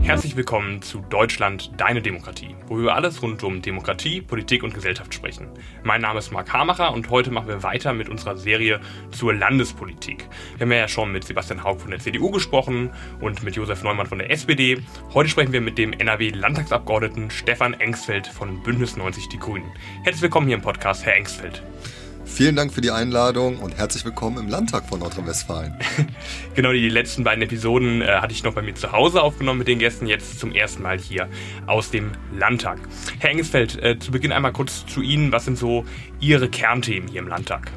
Herzlich willkommen zu Deutschland, deine Demokratie, wo wir über alles rund um Demokratie, Politik und Gesellschaft sprechen. Mein Name ist Marc Hamacher und heute machen wir weiter mit unserer Serie zur Landespolitik. Wir haben ja schon mit Sebastian Hauck von der CDU gesprochen und mit Josef Neumann von der SPD. Heute sprechen wir mit dem NRW-Landtagsabgeordneten Stefan Engstfeld von Bündnis 90 Die Grünen. Herzlich willkommen hier im Podcast, Herr Engstfeld. Vielen Dank für die Einladung und herzlich willkommen im Landtag von Nordrhein-Westfalen. Genau, die letzten beiden Episoden hatte ich noch bei mir zu Hause aufgenommen mit den Gästen, jetzt zum ersten Mal hier aus dem Landtag. Herr Engstfeld, zu Beginn einmal kurz zu Ihnen. Was sind so Ihre Kernthemen hier im Landtag?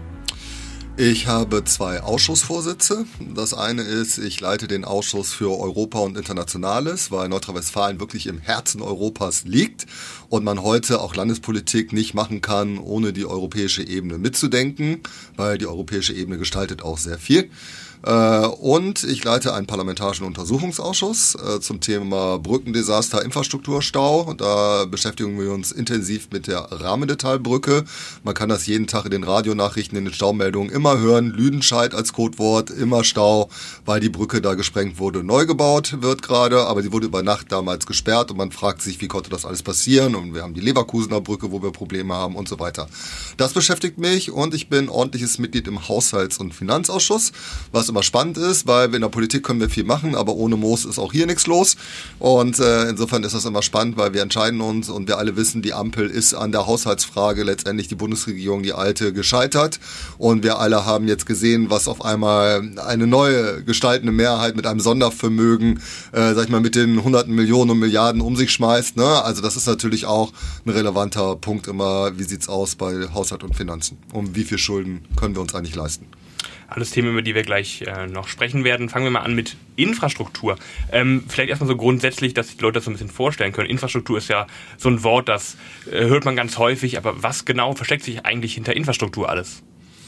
Ich habe 2 Ausschussvorsitze. Das eine ist, ich leite den Ausschuss für Europa und Internationales, weil Nordrhein-Westfalen wirklich im Herzen Europas liegt und man heute auch Landespolitik nicht machen kann, ohne die europäische Ebene mitzudenken, weil die europäische Ebene gestaltet auch sehr viel. Und ich leite einen parlamentarischen Untersuchungsausschuss zum Thema Brückendesaster, Infrastrukturstau. Da beschäftigen wir uns intensiv mit der Rahmendetalbrücke. Man kann das jeden Tag in den Radionachrichten, in den Staumeldungen immer hören. Lüdenscheid als Codewort, immer Stau, weil die Brücke da gesprengt wurde, neu gebaut wird gerade. Aber sie wurde über Nacht damals gesperrt und man fragt sich, wie konnte das alles passieren? Und wir haben die Leverkusener Brücke, wo wir Probleme haben und so weiter. Das beschäftigt mich und ich bin ordentliches Mitglied im Haushalts- und Finanzausschuss, was immer spannend ist, weil in der Politik können wir viel machen, aber ohne Moos ist auch hier nichts los. Und insofern ist das immer spannend, weil wir entscheiden uns und wir alle wissen, die Ampel ist an der Haushaltsfrage letztendlich die Bundesregierung, die alte, gescheitert. Und wir alle haben jetzt gesehen, was auf einmal eine neue gestaltende Mehrheit mit einem Sondervermögen, mit den hunderten Millionen und Milliarden um sich schmeißt. Ne? Also das ist natürlich auch ein relevanter Punkt immer, wie sieht's aus bei Haushalt und Finanzen? Um wie viel Schulden können wir uns eigentlich leisten? Alles Themen, über die wir gleich noch sprechen werden. Fangen wir mal an mit Infrastruktur. Vielleicht erstmal so grundsätzlich, dass sich die Leute das so ein bisschen vorstellen können. Infrastruktur ist ja so ein Wort, das hört man ganz häufig, aber was genau versteckt sich eigentlich hinter Infrastruktur alles?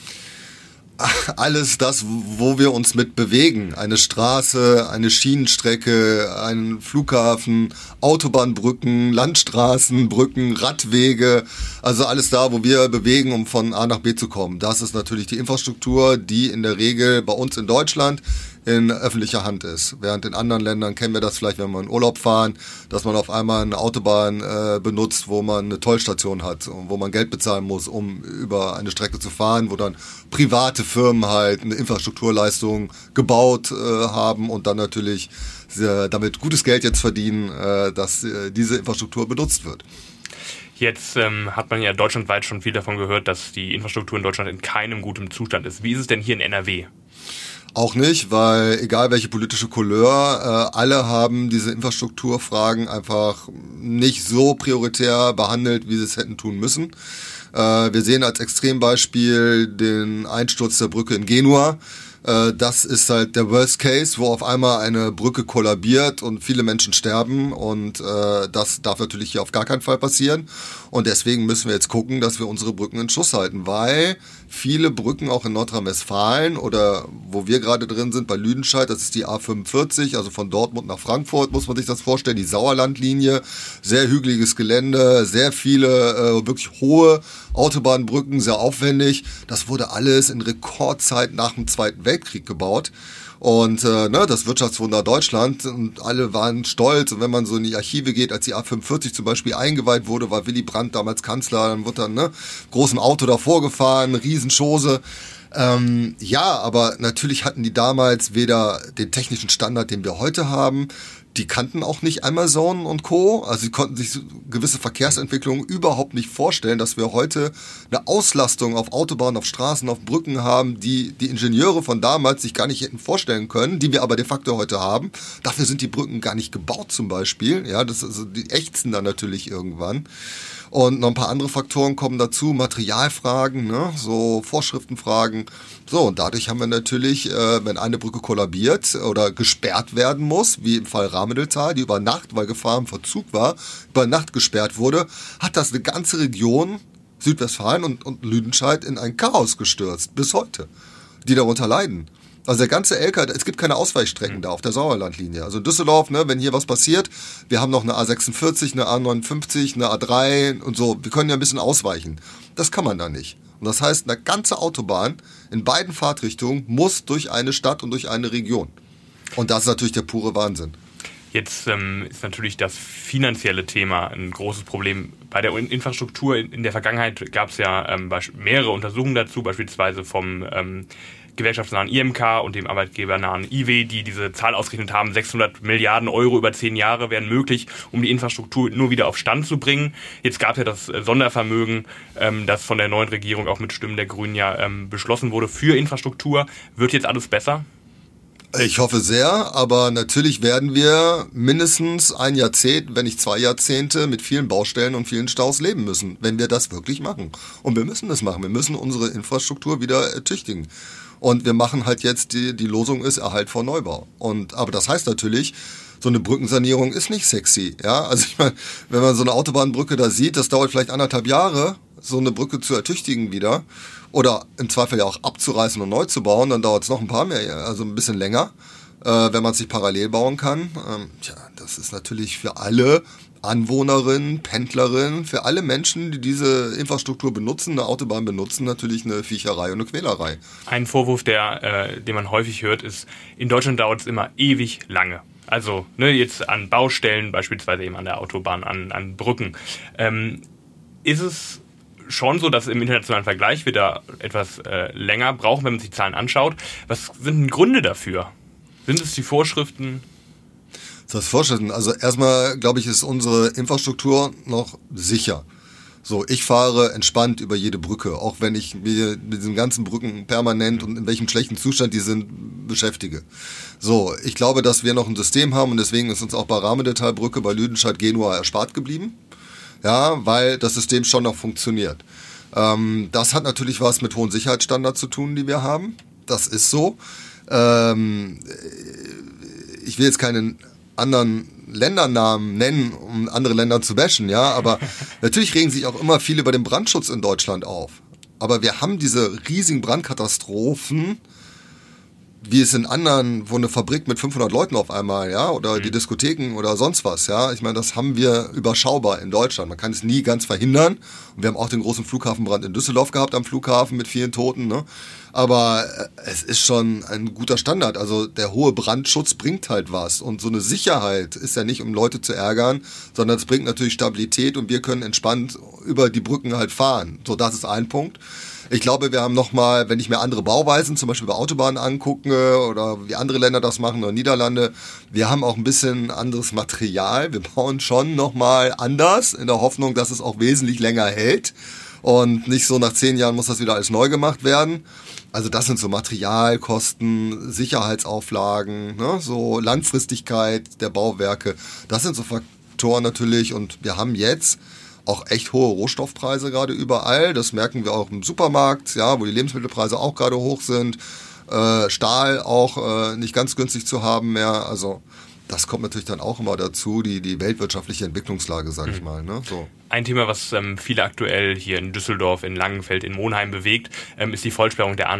Alles das, wo wir uns mit bewegen. Eine Straße, eine Schienenstrecke, einen Flughafen, Autobahnbrücken, Landstraßen, Brücken, Radwege. Also alles da, wo wir bewegen, um von A nach B zu kommen. Das ist natürlich die Infrastruktur, die in der Regel bei uns in Deutschland in öffentlicher Hand ist. Während in anderen Ländern kennen wir das vielleicht, wenn wir in Urlaub fahren, dass man auf einmal eine Autobahn benutzt, wo man eine Tollstation hat und wo man Geld bezahlen muss, um über eine Strecke zu fahren, wo dann private Firmen halt eine Infrastrukturleistung gebaut haben und dann natürlich damit gutes Geld jetzt verdienen, dass diese Infrastruktur benutzt wird. Jetzt hat man ja deutschlandweit schon viel davon gehört, dass die Infrastruktur in Deutschland in keinem guten Zustand ist. Wie ist es denn hier in NRW? Auch nicht, weil egal welche politische Couleur, alle haben diese Infrastrukturfragen einfach nicht so prioritär behandelt, wie sie es hätten tun müssen. Wir sehen als Extrembeispiel den Einsturz der Brücke in Genua. Das ist halt der Worst Case, wo auf einmal eine Brücke kollabiert und viele Menschen sterben und das darf natürlich hier auf gar keinen Fall passieren und deswegen müssen wir jetzt gucken, dass wir unsere Brücken in Schuss halten, weil viele Brücken auch in Nordrhein-Westfalen oder wo wir gerade drin sind, bei Lüdenscheid, das ist die A45, also von Dortmund nach Frankfurt, muss man sich das vorstellen, die Sauerlandlinie, sehr hügeliges Gelände, sehr viele wirklich hohe Autobahnbrücken, sehr aufwendig. Das wurde alles in Rekordzeit nach dem Zweiten Weltkrieg gebaut. Und das Wirtschaftswunder Deutschland und alle waren stolz. Und wenn man so in die Archive geht, als die A45 zum Beispiel eingeweiht wurde, war Willy Brandt damals Kanzler, dann wurde dann großem Auto davor gefahren, Riesenschose. Aber natürlich hatten die damals weder den technischen Standard, den wir heute haben. Die kannten auch nicht Amazon und Co. Also sie konnten sich gewisse Verkehrsentwicklungen überhaupt nicht vorstellen, dass wir heute eine Auslastung auf Autobahnen, auf Straßen, auf Brücken haben, die die Ingenieure von damals sich gar nicht hätten vorstellen können, die wir aber de facto heute haben. Dafür sind die Brücken gar nicht gebaut zum Beispiel. Ja, die ächzen dann natürlich irgendwann. Und noch ein paar andere Faktoren kommen dazu, Materialfragen, so Vorschriftenfragen. So, und dadurch haben wir natürlich, wenn eine Brücke kollabiert oder gesperrt werden muss, wie im Fall Rahmendeltal, die über Nacht, weil Gefahr im Verzug war, über Nacht gesperrt wurde, hat das eine ganze Region, Südwestfalen und Lüdenscheid, in ein Chaos gestürzt, bis heute, die darunter leiden. Also der ganze es gibt keine Ausweichstrecken da auf der Sauerlandlinie. Also in Düsseldorf, wenn hier was passiert, wir haben noch eine A46, eine A59, eine A3 und so. Wir können ja ein bisschen ausweichen. Das kann man da nicht. Und das heißt, eine ganze Autobahn in beiden Fahrtrichtungen muss durch eine Stadt und durch eine Region. Und das ist natürlich der pure Wahnsinn. Jetzt ist natürlich das finanzielle Thema ein großes Problem. Bei der Infrastruktur in der Vergangenheit gab es ja mehrere Untersuchungen dazu, beispielsweise vom gewerkschaftsnahen IMK und dem arbeitgebernahen IW, die diese Zahl ausgerechnet haben, 600 Milliarden Euro über 10 Jahre wären möglich, um die Infrastruktur nur wieder auf Stand zu bringen. Jetzt gab es ja das Sondervermögen, das von der neuen Regierung auch mit Stimmen der Grünen ja beschlossen wurde für Infrastruktur. Wird jetzt alles besser? Ich hoffe sehr, aber natürlich werden wir mindestens ein Jahrzehnt, wenn nicht 2 Jahrzehnte mit vielen Baustellen und vielen Staus leben müssen, wenn wir das wirklich machen. Und wir müssen das machen. Wir müssen unsere Infrastruktur wieder ertüchtigen. Und wir machen halt jetzt, die Losung ist Erhalt vor Neubau. Aber das heißt natürlich, so eine Brückensanierung ist nicht sexy. Ja, also ich meine, wenn man so eine Autobahnbrücke da sieht, das dauert vielleicht 1,5 Jahre, so eine Brücke zu ertüchtigen wieder. Oder im Zweifel ja auch abzureißen und neu zu bauen, dann dauert es noch ein paar mehr, also ein bisschen länger, wenn man es nicht parallel bauen kann. Das ist natürlich für alle Anwohnerinnen, Pendlerinnen, für alle Menschen, die diese Infrastruktur benutzen, eine Autobahn benutzen, natürlich eine Viecherei und eine Quälerei. Ein Vorwurf, den man häufig hört, ist, in Deutschland dauert es immer ewig lange. Also jetzt an Baustellen, beispielsweise eben an der Autobahn, an Brücken. Ist es schon so, dass im internationalen Vergleich wir da etwas länger brauchen, wenn man sich die Zahlen anschaut? Was sind denn Gründe dafür? Sind es die Vorschriften? Das Vorschriften. Also erstmal, glaube ich, ist unsere Infrastruktur noch sicher. So, ich fahre entspannt über jede Brücke, auch wenn ich mir mit diesen ganzen Brücken permanent und in welchem schlechten Zustand die sind, beschäftige. So, ich glaube, dass wir noch ein System haben und deswegen ist uns auch bei Rahmendetalbrücke bei Lüdenscheid-Genua erspart geblieben. Ja, weil das System schon noch funktioniert. Das hat natürlich was mit hohen Sicherheitsstandards zu tun, die wir haben. Das ist so. Ich will jetzt keinen anderen Ländernamen nennen, um andere Länder zu bashen, ja, aber natürlich regen sich auch immer viele über den Brandschutz in Deutschland auf. Aber wir haben diese riesigen Brandkatastrophen, wie es in anderen, wo eine Fabrik mit 500 Leuten auf einmal, ja, oder die Diskotheken oder sonst was, ja. Ich meine, das haben wir überschaubar in Deutschland. Man kann es nie ganz verhindern. Und wir haben auch den großen Flughafenbrand in Düsseldorf gehabt am Flughafen mit vielen Toten, ne. Aber es ist schon ein guter Standard. Also der hohe Brandschutz bringt halt was. Und so eine Sicherheit ist ja nicht, um Leute zu ärgern, sondern es bringt natürlich Stabilität und wir können entspannt über die Brücken halt fahren. So, das ist ein Punkt. Ich glaube, wir haben nochmal, wenn ich mir andere Bauweisen, zum Beispiel bei Autobahnen angucke oder wie andere Länder das machen oder Niederlande, wir haben auch ein bisschen anderes Material. Wir bauen schon nochmal anders in der Hoffnung, dass es auch wesentlich länger hält und nicht so nach 10 Jahren muss das wieder alles neu gemacht werden. Also das sind so Materialkosten, Sicherheitsauflagen, ne, so Langfristigkeit der Bauwerke. Das sind so Faktoren natürlich und wir haben jetzt auch echt hohe Rohstoffpreise gerade überall. Das merken wir auch im Supermarkt, ja, wo die Lebensmittelpreise auch gerade hoch sind. Stahl auch nicht ganz günstig zu haben mehr. Also das kommt natürlich dann auch immer dazu, die weltwirtschaftliche Entwicklungslage, sag ich mal. Ne? So. Ein Thema, was viele aktuell hier in Düsseldorf, in Langenfeld, in Monheim bewegt, ist die Vollsperrung der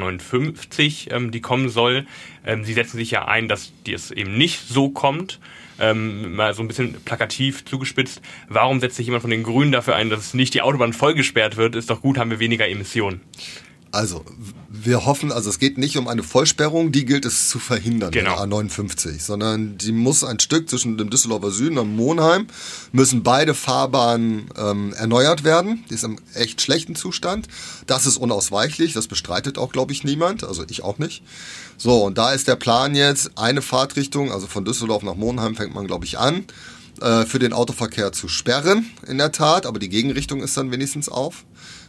A59, die kommen soll. Sie setzen sich ja ein, dass es eben nicht so kommt. Mal so ein bisschen plakativ zugespitzt. Warum setzt sich jemand von den Grünen dafür ein, dass nicht die Autobahn vollgesperrt wird? Ist doch gut, haben wir weniger Emissionen. Also, wir hoffen, also es geht nicht um eine Vollsperrung, die gilt es zu verhindern, genau. Der A59, sondern die muss ein Stück zwischen dem Düsseldorfer Süden und Monheim, müssen beide Fahrbahnen erneuert werden. Die ist im echt schlechten Zustand. Das ist unausweichlich, das bestreitet auch, glaube ich, niemand, also ich auch nicht. So, und da ist der Plan jetzt, eine Fahrtrichtung, also von Düsseldorf nach Monheim fängt man, glaube ich, an, für den Autoverkehr zu sperren, in der Tat, aber die Gegenrichtung ist dann wenigstens auf.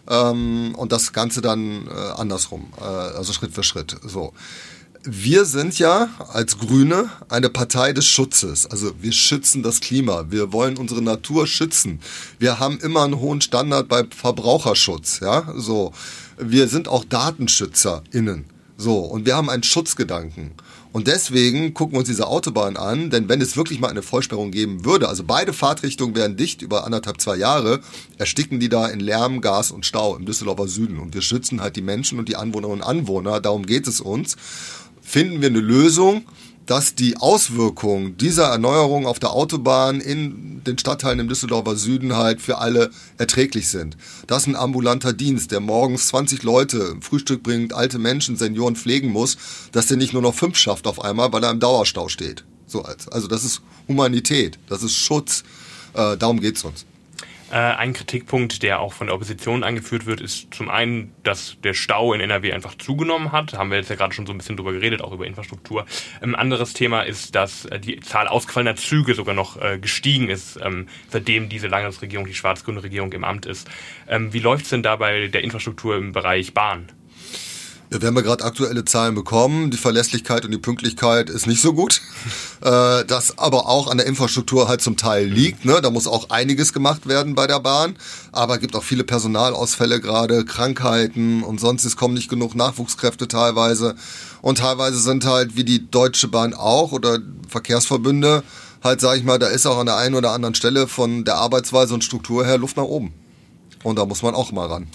Und das Ganze dann andersrum, also Schritt für Schritt. So. Wir sind ja als Grüne eine Partei des Schutzes. Also wir schützen das Klima. Wir wollen unsere Natur schützen. Wir haben immer einen hohen Standard bei Verbraucherschutz. Ja, so. Wir sind auch DatenschützerInnen. So. Und wir haben einen Schutzgedanken. Und deswegen gucken wir uns diese Autobahn an, denn wenn es wirklich mal eine Vollsperrung geben würde, also beide Fahrtrichtungen wären dicht über 1,5-2 Jahre, ersticken die da in Lärm, Gas und Stau im Düsseldorfer Süden. Und wir schützen halt die Menschen und die Anwohnerinnen und Anwohner, darum geht es uns. Finden wir eine Lösung, dass die Auswirkungen dieser Erneuerung auf der Autobahn in den Stadtteilen im Düsseldorfer Süden halt für alle erträglich sind. Das ist ein ambulanter Dienst, der morgens 20 Leute Frühstück bringt, alte Menschen, Senioren pflegen muss, dass der nicht nur noch 5 schafft auf einmal, weil er im Dauerstau steht. Also das ist Humanität, das ist Schutz, darum geht's uns. Ein Kritikpunkt, der auch von der Opposition angeführt wird, ist zum einen, dass der Stau in NRW einfach zugenommen hat. Da haben wir jetzt ja gerade schon so ein bisschen drüber geredet, auch über Infrastruktur. Ein anderes Thema ist, dass die Zahl ausgefallener Züge sogar noch gestiegen ist, seitdem diese Landesregierung, die schwarz-grüne Regierung im Amt ist. Wie läuft es denn da bei der Infrastruktur im Bereich Bahn? Ja, wir haben ja gerade aktuelle Zahlen bekommen. Die Verlässlichkeit und die Pünktlichkeit ist nicht so gut. Das aber auch an der Infrastruktur halt zum Teil liegt. Ne? Da muss auch einiges gemacht werden bei der Bahn. Aber es gibt auch viele Personalausfälle gerade, Krankheiten und sonst. Es kommen nicht genug Nachwuchskräfte teilweise. Und teilweise sind halt, wie die Deutsche Bahn auch oder Verkehrsverbünde, halt, sag ich mal, da ist auch an der einen oder anderen Stelle von der Arbeitsweise und Struktur her Luft nach oben. Und da muss man auch mal ran.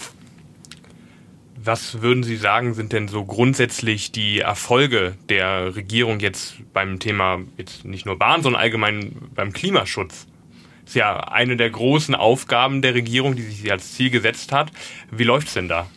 Was würden Sie sagen, sind denn so grundsätzlich die Erfolge der Regierung jetzt beim Thema, jetzt nicht nur Bahn, sondern allgemein beim Klimaschutz? Das ist ja eine der großen Aufgaben der Regierung, die sich als Ziel gesetzt hat. Wie läuft es denn da?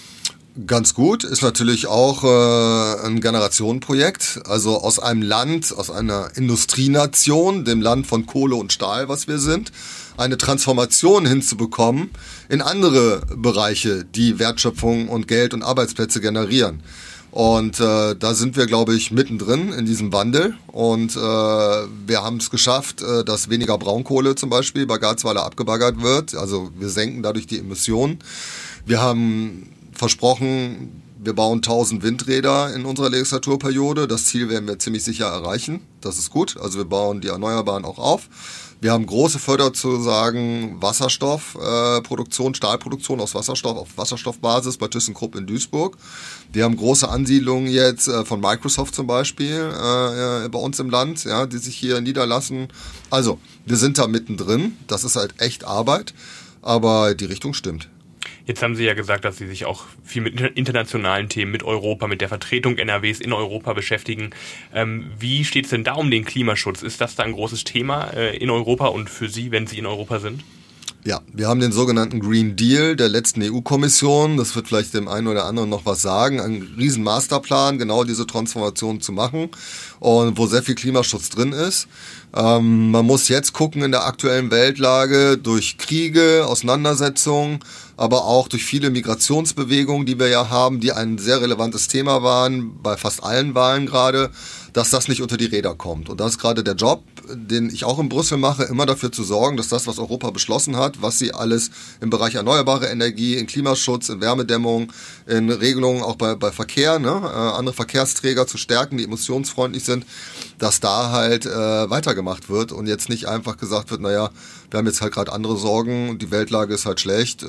Ganz gut, ist natürlich auch ein Generationenprojekt, also aus einem Land, aus einer Industrienation, dem Land von Kohle und Stahl, was wir sind, eine Transformation hinzubekommen in andere Bereiche, die Wertschöpfung und Geld und Arbeitsplätze generieren. Und da sind wir, glaube ich, mittendrin in diesem Wandel. Und wir haben es geschafft, dass weniger Braunkohle zum Beispiel bei Garzweiler abgebaggert wird. Also wir senken dadurch die Emissionen. Wir haben versprochen, wir bauen 1000 Windräder in unserer Legislaturperiode. Das Ziel werden wir ziemlich sicher erreichen. Das ist gut. Also wir bauen die Erneuerbaren auch auf. Wir haben große Förderzusagen, Wasserstoffproduktion, Stahlproduktion aus Wasserstoff auf Wasserstoffbasis bei ThyssenKrupp in Duisburg. Wir haben große Ansiedlungen jetzt von Microsoft zum Beispiel bei uns im Land, ja, die sich hier niederlassen. Also wir sind da mittendrin. Das ist halt echt Arbeit, aber die Richtung stimmt. Jetzt haben Sie ja gesagt, dass Sie sich auch viel mit internationalen Themen, mit Europa, mit der Vertretung NRWs in Europa beschäftigen. Wie steht es denn da um den Klimaschutz? Ist das da ein großes Thema in Europa und für Sie, wenn Sie in Europa sind? Ja, wir haben den sogenannten Green Deal der letzten EU-Kommission. Das wird vielleicht dem einen oder anderen noch was sagen. Ein riesen Masterplan, genau diese Transformation zu machen und wo sehr viel Klimaschutz drin ist. Man muss jetzt gucken in der aktuellen Weltlage durch Kriege, Auseinandersetzungen, aber auch durch viele Migrationsbewegungen, die wir ja haben, die ein sehr relevantes Thema waren, bei fast allen Wahlen gerade, dass das nicht unter die Räder kommt. Und das ist gerade der Job, den ich auch in Brüssel mache, immer dafür zu sorgen, dass das, was Europa beschlossen hat, was sie alles im Bereich erneuerbare Energie, in Klimaschutz, in Wärmedämmung, in Regelungen auch bei Verkehr, andere Verkehrsträger zu stärken, die emissionsfreundlich sind, dass da halt weitergemacht wird und jetzt nicht einfach gesagt wird, naja, wir haben jetzt halt gerade andere Sorgen, die Weltlage ist halt schlecht,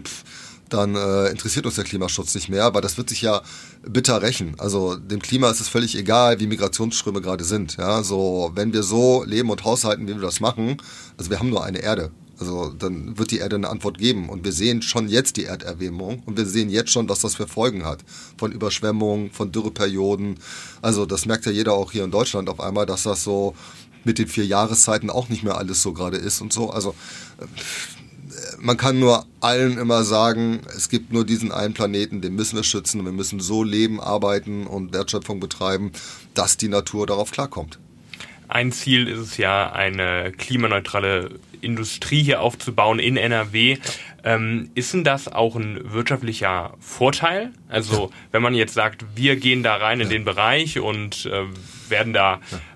dann interessiert uns der Klimaschutz nicht mehr, weil das wird sich ja bitter rächen. Also dem Klima ist es völlig egal, wie Migrationsströme gerade sind. Ja, so wenn wir so leben und haushalten, wie wir das machen, also wir haben nur eine Erde. Also dann wird die Erde eine Antwort geben. Und wir sehen schon jetzt die Erderwärmung und wir sehen jetzt schon, was das für Folgen hat. Von Überschwemmungen, von Dürreperioden. Also das merkt ja jeder auch hier in Deutschland auf einmal, dass das so mit den 4 Jahreszeiten auch nicht mehr alles so gerade ist und so. Also man kann nur allen immer sagen, es gibt nur diesen einen Planeten, den müssen wir schützen und wir müssen so leben, arbeiten und Wertschöpfung betreiben, dass die Natur darauf klarkommt. Ein Ziel ist es ja, eine klimaneutrale Industrie hier aufzubauen in NRW. Ist denn das auch ein wirtschaftlicher Vorteil? Also wenn man jetzt sagt, wir gehen da rein in den Bereich und werden da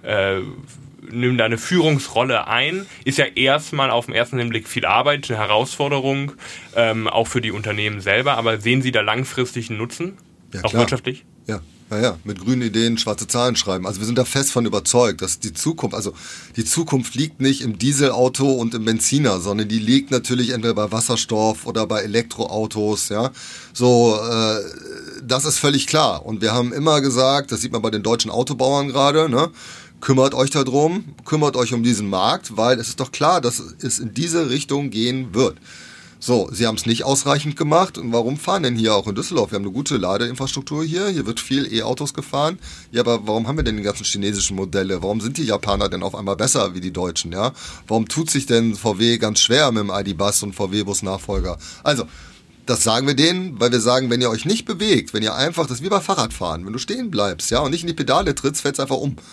nehmen da eine Führungsrolle ein, ist ja erstmal auf den ersten Hinblick viel Arbeit, eine Herausforderung, auch für die Unternehmen selber. Aber sehen Sie da langfristig einen Nutzen, ja, auch klar. wirtschaftlich? Ja, mit grünen Ideen schwarze Zahlen schreiben. Also wir sind da fest von überzeugt, dass die Zukunft liegt nicht im Dieselauto und im Benziner, sondern die liegt natürlich entweder bei Wasserstoff oder bei Elektroautos, ja. So, das ist völlig klar. Und wir haben immer gesagt, das sieht man bei den deutschen Autobauern gerade, ne? Kümmert euch darum, kümmert euch um diesen Markt, weil es ist doch klar, dass es in diese Richtung gehen wird. So, sie haben es nicht ausreichend gemacht. Und warum fahren denn hier auch in Düsseldorf? Wir haben eine gute Ladeinfrastruktur hier. Hier wird viel E-Autos gefahren. Ja, aber warum haben wir denn die ganzen chinesischen Modelle? Warum sind die Japaner denn auf einmal besser wie die Deutschen? Ja, warum tut sich denn VW ganz schwer mit dem ID.Buzz und VW-Bus-Nachfolger? Also, das sagen wir denen, weil wir sagen, wenn ihr euch nicht bewegt, wenn ihr einfach, das ist wie bei Fahrradfahren, wenn du stehen bleibst, ja, und nicht in die Pedale trittst, fällt's einfach um.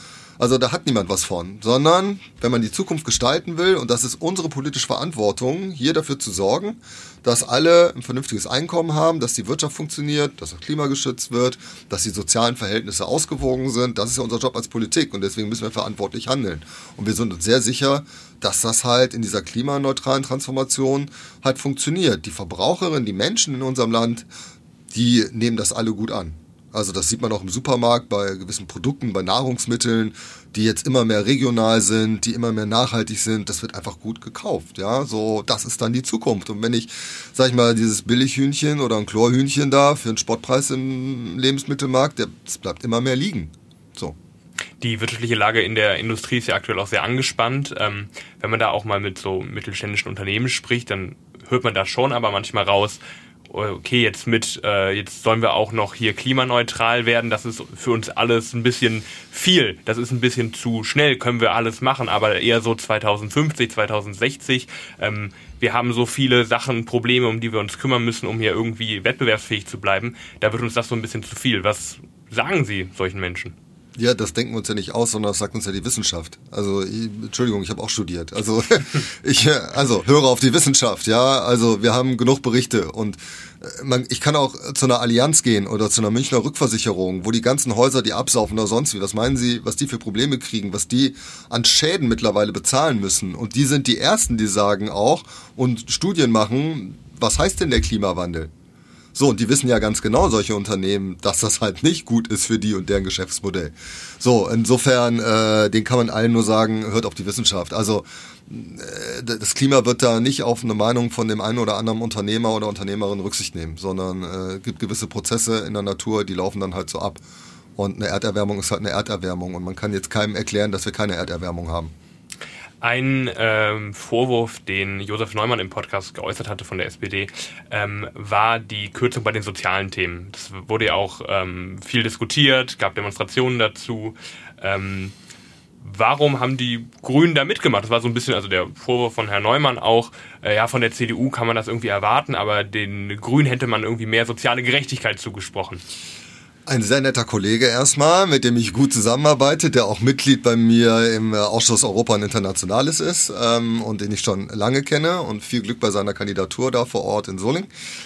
Also da hat niemand was von, sondern wenn man die Zukunft gestalten will, und das ist unsere politische Verantwortung, hier dafür zu sorgen, dass alle ein vernünftiges Einkommen haben, dass die Wirtschaft funktioniert, dass das Klima geschützt wird, dass die sozialen Verhältnisse ausgewogen sind. Das ist ja unser Job als Politik und deswegen müssen wir verantwortlich handeln. Und wir sind uns sehr sicher, dass das halt in dieser klimaneutralen Transformation halt funktioniert. Die Verbraucherinnen, die Menschen in unserem Land, die nehmen das alle gut an. Also das sieht man auch im Supermarkt bei gewissen Produkten, bei Nahrungsmitteln, die jetzt immer mehr regional sind, die immer mehr nachhaltig sind. Das wird einfach gut gekauft, ja. So, das ist dann die Zukunft. Und wenn ich, sag ich mal, dieses Billighühnchen oder ein Chlorhühnchen da für einen Spottpreis im Lebensmittelmarkt, das bleibt immer mehr liegen. So. Die wirtschaftliche Lage in der Industrie ist ja aktuell auch sehr angespannt. Wenn man da auch mal mit so mittelständischen Unternehmen spricht, dann hört man da schon aber manchmal raus, okay, jetzt sollen wir auch noch hier klimaneutral werden, das ist für uns alles ein bisschen viel, das ist ein bisschen zu schnell, können wir alles machen, aber eher so 2050, 2060, wir haben so viele Sachen, Probleme, um die wir uns kümmern müssen, um hier irgendwie wettbewerbsfähig zu bleiben, da wird uns das so ein bisschen zu viel. Was sagen Sie solchen Menschen? Ja, das denken wir uns ja nicht aus, sondern das sagt uns ja die Wissenschaft. Also, Entschuldigung, ich habe auch studiert. Also, höre auf die Wissenschaft, ja. Also, wir haben genug Berichte und ich kann auch zu einer Allianz gehen oder zu einer Münchner Rückversicherung, wo die ganzen Häuser, die absaufen oder sonst wie. Was meinen Sie, was die für Probleme kriegen, was die an Schäden mittlerweile bezahlen müssen? Und die sind die Ersten, die sagen auch und Studien machen, was heißt denn der Klimawandel? So, und die wissen ja ganz genau, solche Unternehmen, dass das halt nicht gut ist für die und deren Geschäftsmodell. So, insofern, den kann man allen nur sagen, hört auf die Wissenschaft. Also, das Klima wird da nicht auf eine Meinung von dem einen oder anderen Unternehmer oder Unternehmerin Rücksicht nehmen, sondern gibt gewisse Prozesse in der Natur, die laufen dann halt so ab. Und eine Erderwärmung ist halt eine Erderwärmung und man kann jetzt keinem erklären, dass wir keine Erderwärmung haben. Ein Vorwurf, den Josef Neumann im Podcast geäußert hatte von der SPD, war die Kürzung bei den sozialen Themen. Das wurde ja auch viel diskutiert, gab Demonstrationen dazu. Warum haben die Grünen da mitgemacht? Das war so ein bisschen, also der Vorwurf von Herrn Neumann auch, von der CDU kann man das irgendwie erwarten, aber den Grünen hätte man irgendwie mehr soziale Gerechtigkeit zugesprochen. Ein sehr netter Kollege erstmal, mit dem ich gut zusammenarbeite, der auch Mitglied bei mir im Ausschuss Europa und Internationales ist und den ich schon lange kenne und viel Glück bei seiner Kandidatur da vor Ort in Solingen.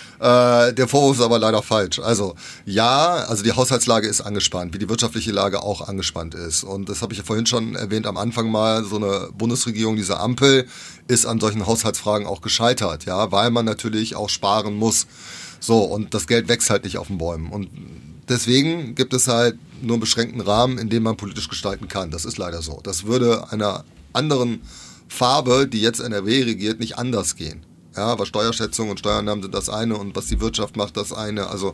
Der Vorwurf ist aber leider falsch. Also die Haushaltslage ist angespannt, wie die wirtschaftliche Lage auch angespannt ist. Und das habe ich ja vorhin schon erwähnt am Anfang mal, so eine Bundesregierung, diese Ampel, ist an solchen Haushaltsfragen auch gescheitert, ja, weil man natürlich auch sparen muss. So, und das Geld wächst halt nicht auf den Bäumen. Und deswegen gibt es halt nur einen beschränkten Rahmen, in dem man politisch gestalten kann. Das ist leider so. Das würde einer anderen Farbe, die jetzt NRW regiert, nicht anders gehen. Ja, aber Steuerschätzung und Steuereinnahmen sind das eine und was die Wirtschaft macht, das eine. Also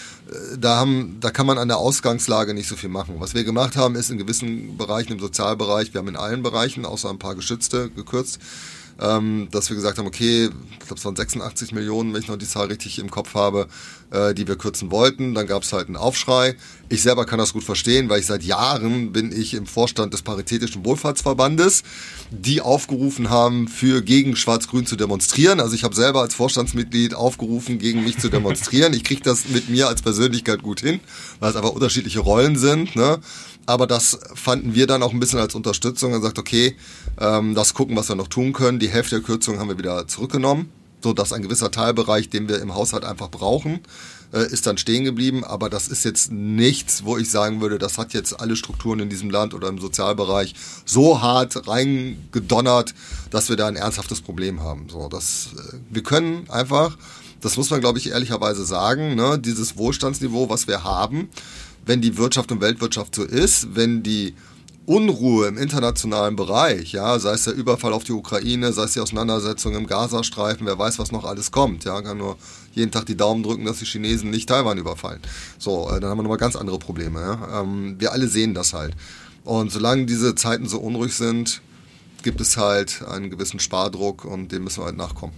da kann man an der Ausgangslage nicht so viel machen. Was wir gemacht haben, ist in gewissen Bereichen, im Sozialbereich, wir haben in allen Bereichen, außer ein paar Geschützte, gekürzt, dass wir gesagt haben, okay, ich glaube es waren 86 Millionen, wenn ich noch die Zahl richtig im Kopf habe, die wir kürzen wollten. Dann gab es halt einen Aufschrei. Ich selber kann das gut verstehen, weil seit Jahren bin ich im Vorstand des Paritätischen Wohlfahrtsverbandes, die aufgerufen haben, gegen Schwarz-Grün zu demonstrieren. Also ich habe selber als Vorstandsmitglied aufgerufen, gegen mich zu demonstrieren. Ich kriege das mit mir als Persönlichkeit gut hin, weil es einfach unterschiedliche Rollen sind, ne? Aber das fanden wir dann auch ein bisschen als Unterstützung und gesagt, okay, das gucken, was wir noch tun können. Die Hälfte der Kürzung haben wir wieder zurückgenommen, sodass ein gewisser Teilbereich, den wir im Haushalt einfach brauchen, ist dann stehen geblieben. Aber das ist jetzt nichts, wo ich sagen würde, das hat jetzt alle Strukturen in diesem Land oder im Sozialbereich so hart reingedonnert, dass wir da ein ernsthaftes Problem haben. So, wir können einfach, das muss man, glaube ich, ehrlicherweise sagen, ne, dieses Wohlstandsniveau, was wir haben, wenn die Wirtschaft und Weltwirtschaft so ist, wenn die Unruhe im internationalen Bereich, ja, sei es der Überfall auf die Ukraine, sei es die Auseinandersetzung im Gazastreifen, wer weiß, was noch alles kommt, ja, kann nur jeden Tag die Daumen drücken, dass die Chinesen nicht Taiwan überfallen. So, dann haben wir nochmal ganz andere Probleme, ja. Wir alle sehen das halt. Und solange diese Zeiten so unruhig sind, gibt es halt einen gewissen Spardruck und dem müssen wir halt nachkommen.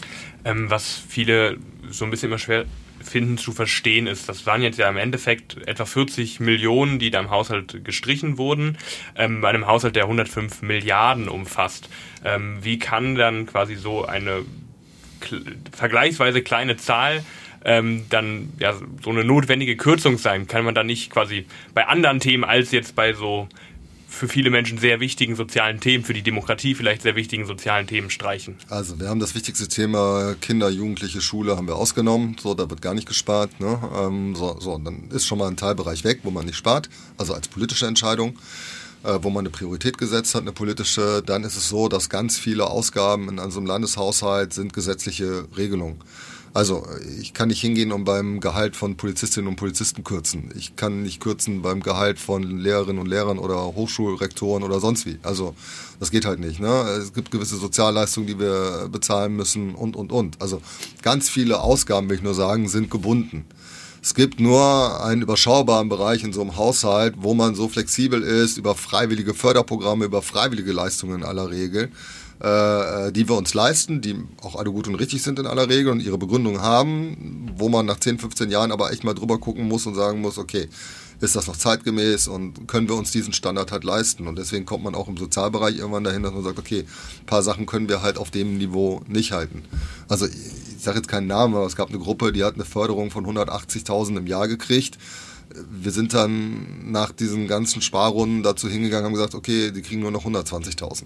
Was viele so ein bisschen immer schwer finden zu verstehen ist, das waren jetzt ja im Endeffekt etwa 40 Millionen, die da im Haushalt gestrichen wurden, bei einem Haushalt, der 105 Milliarden umfasst. Wie kann dann quasi so eine vergleichsweise kleine Zahl dann ja so eine notwendige Kürzung sein? Kann man da nicht quasi bei anderen Themen als jetzt bei so für viele Menschen sehr wichtigen sozialen Themen, für die Demokratie vielleicht sehr wichtigen sozialen Themen streichen? Also wir haben das wichtigste Thema Kinder, Jugendliche, Schule haben wir ausgenommen. So, da wird gar nicht gespart. Ne? Dann ist schon mal ein Teilbereich weg, wo man nicht spart. Also als politische Entscheidung, wo man eine Priorität gesetzt hat, eine politische. Dann ist es so, dass ganz viele Ausgaben in so einem Landeshaushalt sind gesetzliche Regelungen. Also ich kann nicht hingehen und beim Gehalt von Polizistinnen und Polizisten kürzen. Ich kann nicht kürzen beim Gehalt von Lehrerinnen und Lehrern oder Hochschulrektoren oder sonst wie. Also das geht halt nicht. Ne? Es gibt gewisse Sozialleistungen, die wir bezahlen müssen und. Also ganz viele Ausgaben, will ich nur sagen, sind gebunden. Es gibt nur einen überschaubaren Bereich in so einem Haushalt, wo man so flexibel ist über freiwillige Förderprogramme, über freiwillige Leistungen in aller Regel, die wir uns leisten, die auch alle gut und richtig sind in aller Regel und ihre Begründung haben, wo man nach 10, 15 Jahren aber echt mal drüber gucken muss und sagen muss, okay, ist das noch zeitgemäß und können wir uns diesen Standard halt leisten? Und deswegen kommt man auch im Sozialbereich irgendwann dahin, dass man sagt, okay, ein paar Sachen können wir halt auf dem Niveau nicht halten. Also ich sage jetzt keinen Namen, aber es gab eine Gruppe, die hat eine Förderung von 180.000 im Jahr gekriegt. Wir sind dann nach diesen ganzen Sparrunden dazu hingegangen und haben gesagt, okay, die kriegen nur noch 120.000.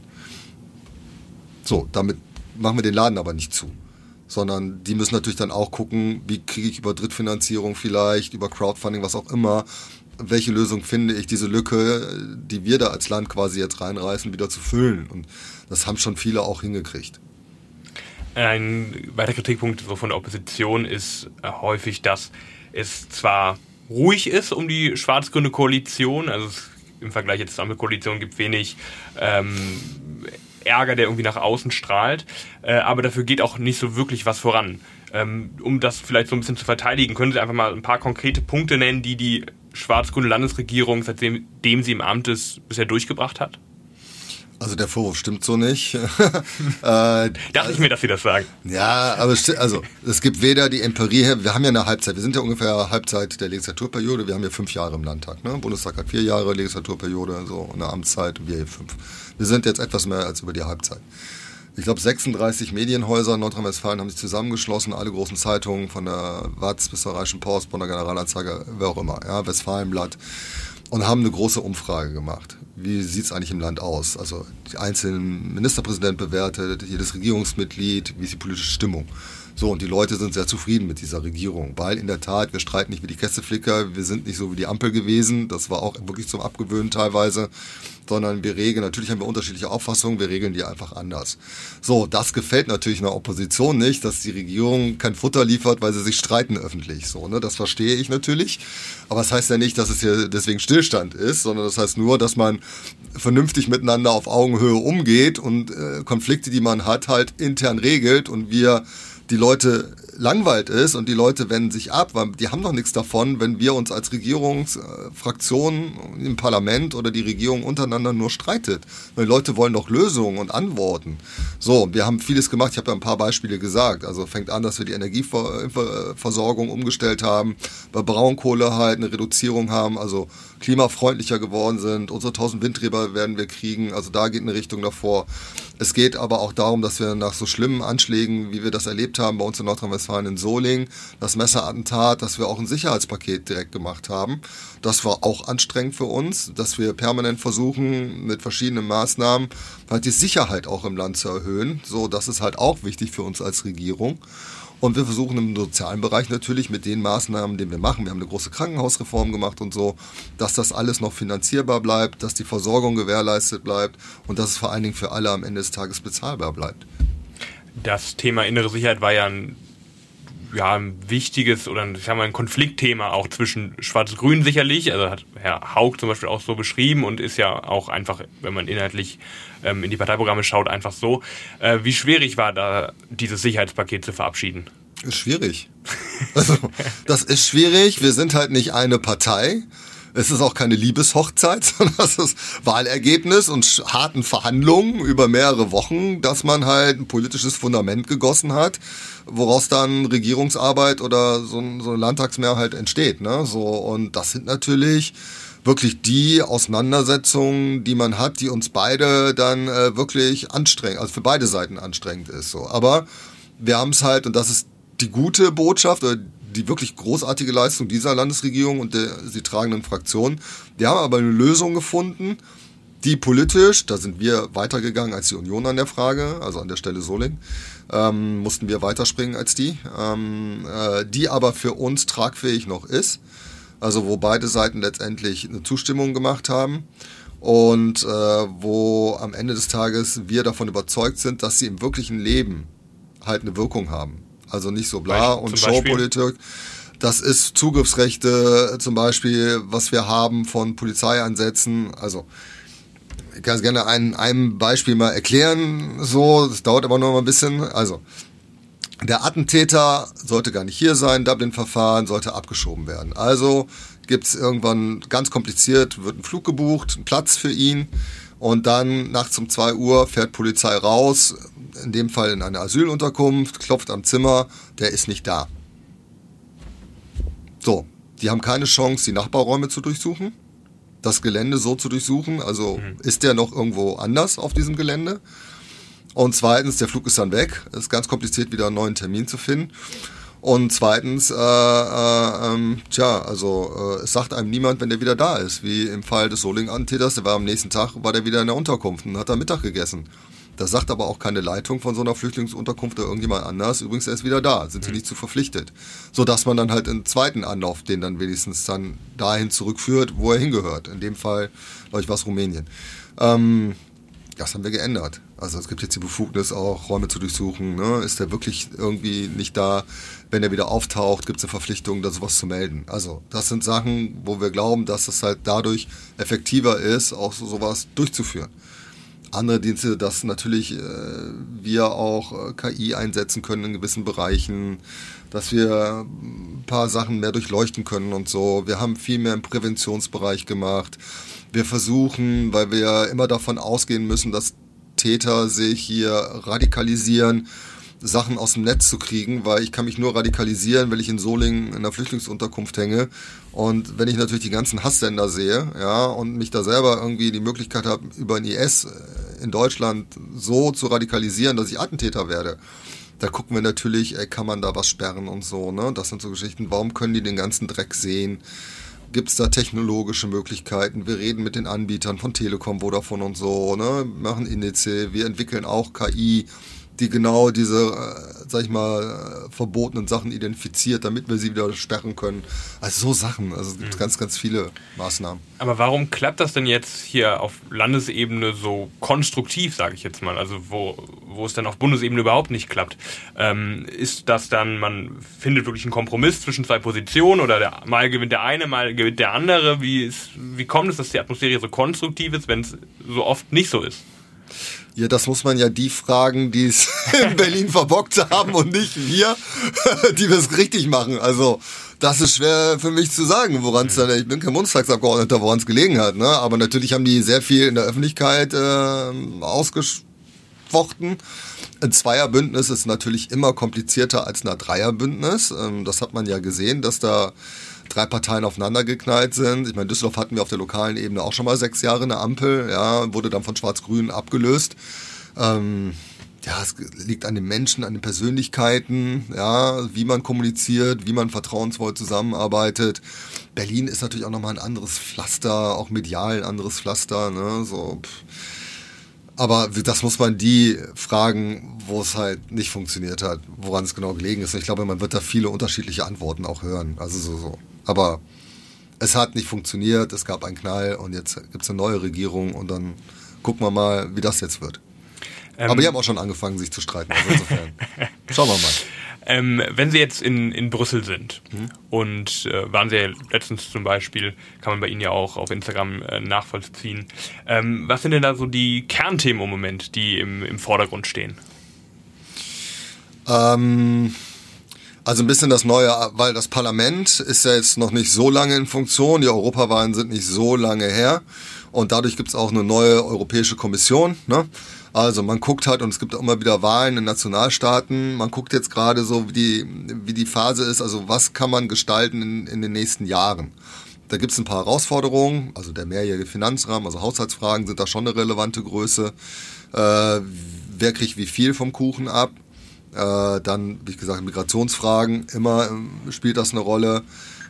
So, damit machen wir den Laden aber nicht zu. Sondern die müssen natürlich dann auch gucken, wie kriege ich über Drittfinanzierung vielleicht, über Crowdfunding, was auch immer, welche Lösung finde ich, diese Lücke, die wir da als Land quasi jetzt reinreißen, wieder zu füllen. Und das haben schon viele auch hingekriegt. Ein weiterer Kritikpunkt so von der Opposition ist häufig, dass es zwar ruhig ist um die schwarz-grüne Koalition, also im Vergleich jetzt zur Ampelkoalition gibt wenig Ärger, der irgendwie nach außen strahlt, aber dafür geht auch nicht so wirklich was voran. Um das vielleicht so ein bisschen zu verteidigen, können Sie einfach mal ein paar konkrete Punkte nennen, die die schwarz-grüne Landesregierung, seitdem sie im Amt ist, bisher durchgebracht hat? Also der Vorwurf stimmt so nicht. Dachte ich mir, dass Sie das sagen. Ja, aber es gibt weder die Empirie her, wir haben ja eine Halbzeit, wir sind ja ungefähr Halbzeit der Legislaturperiode, wir haben ja 5 Jahre im Landtag. Ne? Bundestag hat 4 Jahre Legislaturperiode, so eine Amtszeit und wir hier 5. Wir sind jetzt etwas mehr als über die Halbzeit. Ich glaube 36 Medienhäuser in Nordrhein-Westfalen haben sich zusammengeschlossen, alle großen Zeitungen, von der WAZ bis zur Rheinischen Post, von der Generalanzeiger, wer auch immer, ja, Westfalenblatt. Und haben eine große Umfrage gemacht. Wie sieht es eigentlich im Land aus? Also die einzelnen Ministerpräsidenten bewertet, jedes Regierungsmitglied, wie ist die politische Stimmung? So, und die Leute sind sehr zufrieden mit dieser Regierung, weil in der Tat, wir streiten nicht wie die Kesselflicker, wir sind nicht so wie die Ampel gewesen, das war auch wirklich zum Abgewöhnen teilweise, sondern wir regeln, natürlich haben wir unterschiedliche Auffassungen, wir regeln die einfach anders. So, das gefällt natürlich einer Opposition nicht, dass die Regierung kein Futter liefert, weil sie sich streiten öffentlich. So, ne, das verstehe ich natürlich, aber das heißt ja nicht, dass es hier deswegen Stillstand ist, sondern das heißt nur, dass man vernünftig miteinander auf Augenhöhe umgeht und Konflikte, die man hat, halt intern regelt und die Leute langweilt ist und die Leute wenden sich ab, weil die haben doch nichts davon, wenn wir uns als Regierungsfraktion im Parlament oder die Regierung untereinander nur streitet. Weil die Leute wollen doch Lösungen und Antworten. So, wir haben vieles gemacht, ich habe ja ein paar Beispiele gesagt. Also fängt an, dass wir die Energieversorgung umgestellt haben, bei Braunkohle halt eine Reduzierung haben, also klimafreundlicher geworden sind. Unsere 1000 Windräder werden wir kriegen, also da geht eine Richtung davor. Es geht aber auch darum, dass wir nach so schlimmen Anschlägen, wie wir das erlebt haben bei uns in Nordrhein-Westfalen in Solingen, das Messerattentat, dass wir auch ein Sicherheitspaket direkt gemacht haben. Das war auch anstrengend für uns, dass wir permanent versuchen, mit verschiedenen Maßnahmen halt die Sicherheit auch im Land zu erhöhen. So, das ist halt auch wichtig für uns als Regierung. Und wir versuchen im sozialen Bereich natürlich mit den Maßnahmen, die wir machen, wir haben eine große Krankenhausreform gemacht und so, dass das alles noch finanzierbar bleibt, dass die Versorgung gewährleistet bleibt und dass es vor allen Dingen für alle am Ende des Tages bezahlbar bleibt. Das Thema innere Sicherheit war ja ein wichtiges oder ein Konfliktthema auch zwischen Schwarz-Grün sicherlich, also hat Herr Haug zum Beispiel auch so beschrieben und ist ja auch einfach, wenn man inhaltlich in die Parteiprogramme schaut, einfach so. Wie schwierig war da dieses Sicherheitspaket zu verabschieden? Ist schwierig. Also, das ist schwierig. Wir sind halt nicht eine Partei. Es ist auch keine Liebeshochzeit, sondern das ist Wahlergebnis und harten Verhandlungen über mehrere Wochen, dass man halt ein politisches Fundament gegossen hat, woraus dann Regierungsarbeit oder so eine Landtagsmehrheit entsteht. Ne? So, und das sind natürlich wirklich die Auseinandersetzungen, die man hat, die uns beide dann wirklich anstrengend, also für beide Seiten anstrengend ist. So. Aber wir haben es halt, und das ist die gute Botschaft, oder die wirklich großartige Leistung dieser Landesregierung und sie tragenden Fraktionen. Wir haben aber eine Lösung gefunden, Die politisch, da sind wir weitergegangen als die Union an der Frage, also an der Stelle Solingen, mussten wir weiterspringen als die aber für uns tragfähig noch ist, also wo beide Seiten letztendlich eine Zustimmung gemacht haben und wo am Ende des Tages wir davon überzeugt sind, dass sie im wirklichen Leben halt eine Wirkung haben. Also nicht so bla und Showpolitik. Das ist Zugriffsrechte zum Beispiel, was wir haben von Polizeieinsätzen. Also ich kann es gerne einem Beispiel mal erklären. So, das dauert aber noch mal ein bisschen. Also der Attentäter sollte gar nicht hier sein. Dublin-Verfahren sollte abgeschoben werden. Also gibt es irgendwann ganz kompliziert, wird ein Flug gebucht, ein Platz für ihn. Und dann nachts um 2 Uhr fährt Polizei raus, in dem Fall in eine Asylunterkunft, klopft am Zimmer, der ist nicht da. So, die haben keine Chance, die Nachbarräume zu durchsuchen, das Gelände so zu durchsuchen, also ist der noch irgendwo anders auf diesem Gelände? Und zweitens, der Flug ist dann weg, es ist ganz kompliziert, wieder einen neuen Termin zu finden. Und zweitens, es sagt einem niemand, wenn der wieder da ist, wie im Fall des Solingen-Attentäters, der war am nächsten Tag, war der wieder in der Unterkunft und hat da Mittag gegessen. Das sagt aber auch keine Leitung von so einer Flüchtlingsunterkunft oder irgendjemand anders. Übrigens, er ist wieder da, sind sie nicht zu verpflichtet. Sodass man dann halt im zweiten Anlauf den dann wenigstens dann dahin zurückführt, wo er hingehört. In dem Fall, glaube ich, war es Rumänien. Das haben wir geändert. Also es gibt jetzt die Befugnis, auch Räume zu durchsuchen. Ne? Ist der wirklich irgendwie nicht da? Wenn er wieder auftaucht, gibt es eine Verpflichtung, da sowas zu melden. Also das sind Sachen, wo wir glauben, dass es halt dadurch effektiver ist, auch sowas durchzuführen. Andere Dienste, dass natürlich wir auch KI einsetzen können in gewissen Bereichen, dass wir ein paar Sachen mehr durchleuchten können und so. Wir haben viel mehr im Präventionsbereich gemacht. Wir versuchen, weil wir immer davon ausgehen müssen, dass Täter sich hier radikalisieren, Sachen aus dem Netz zu kriegen, weil ich kann mich nur radikalisieren, wenn ich in Solingen in einer Flüchtlingsunterkunft hänge. Und wenn ich natürlich die ganzen Hasssender sehe, ja, und mich da selber irgendwie die Möglichkeit habe, über ein IS in Deutschland so zu radikalisieren, dass ich Attentäter werde, da gucken wir natürlich, kann man da was sperren und so, ne? Das sind so Geschichten, warum können die den ganzen Dreck sehen? Gibt es da technologische Möglichkeiten? Wir reden mit den Anbietern von Telekom, Vodafone und so, ne? Machen Indice, wir entwickeln auch KI, die genau diese, verbotenen Sachen identifiziert, damit wir sie wieder sperren können. Also so Sachen, also es gibt ganz, ganz viele Maßnahmen. Aber warum klappt das denn jetzt hier auf Landesebene so konstruktiv, sage ich jetzt mal, also wo es dann auf Bundesebene überhaupt nicht klappt? Ist das dann, man findet wirklich einen Kompromiss zwischen zwei Positionen oder mal gewinnt der eine, mal gewinnt der andere? Wie kommt es, dass die Atmosphäre so konstruktiv ist, wenn es so oft nicht so ist? Ja, das muss man ja die fragen, die es in Berlin verbockt haben und nicht wir, die wir es richtig machen. Also das ist schwer für mich zu sagen, woran es dann, ich bin kein Bundestagsabgeordneter, woran es gelegen hat. Ne? Aber natürlich haben die sehr viel in der Öffentlichkeit ausgefochten. Ein Zweierbündnis ist natürlich immer komplizierter als ein Dreierbündnis. Das hat man ja gesehen, dass da 3 Parteien aufeinander geknallt sind. Ich meine, Düsseldorf hatten wir auf der lokalen Ebene auch schon mal 6 Jahre eine Ampel, ja, wurde dann von Schwarz-Grün abgelöst. Es liegt an den Menschen, an den Persönlichkeiten, ja, wie man kommuniziert, wie man vertrauensvoll zusammenarbeitet. Berlin ist natürlich auch nochmal ein anderes Pflaster, auch medial ein anderes Pflaster, ne, so. Aber das muss man die fragen, wo es halt nicht funktioniert hat, woran es genau gelegen ist. Und ich glaube, man wird da viele unterschiedliche Antworten auch hören. Also so. Aber es hat nicht funktioniert, es gab einen Knall und jetzt gibt es eine neue Regierung und dann gucken wir mal, wie das jetzt wird. Aber die haben auch schon angefangen, sich zu streiten. Also insofern. Schauen wir mal. Wenn Sie jetzt in Brüssel sind und waren Sie ja letztens zum Beispiel, kann man bei Ihnen ja auch auf Instagram nachvollziehen, was sind denn da so die Kernthemen im Moment, die im Vordergrund stehen? Also ein bisschen das Neue, weil das Parlament ist ja jetzt noch nicht so lange in Funktion, die Europawahlen sind nicht so lange her und dadurch gibt es auch eine neue Europäische Kommission, ne? Also man guckt halt, und es gibt auch immer wieder Wahlen in Nationalstaaten, man guckt jetzt gerade so, wie die Phase ist, also was kann man gestalten in den nächsten Jahren. Da gibt es ein paar Herausforderungen, also der mehrjährige Finanzrahmen, also Haushaltsfragen sind da schon eine relevante Größe. Wer kriegt wie viel vom Kuchen ab? Dann, wie gesagt, Migrationsfragen, immer spielt das eine Rolle.